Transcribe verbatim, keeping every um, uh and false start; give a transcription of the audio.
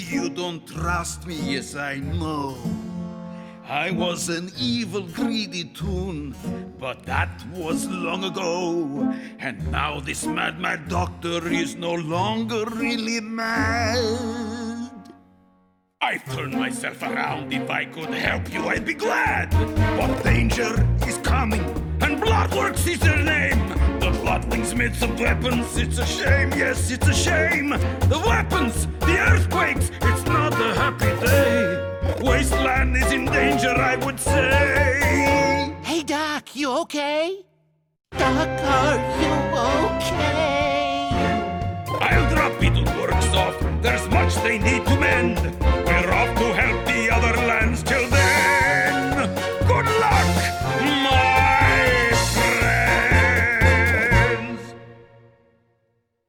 you don't trust me, yes, I know. I was an evil, greedy toon, but that was long ago. And now this mad, mad doctor is no longer really mad. I've turned myself around. If I could help you, I'd be glad. But danger is coming, and Bloodworks is their name. The Bloodlings made some weapons. It's a shame, yes, it's a shame. The weapons, the earthquakes, it's not a happy day. Wasteland is in danger, I would say. Hey, Doc, you okay? Doc, are you okay? I'll drop Beetleborgs off. There's much they need to mend. We're off to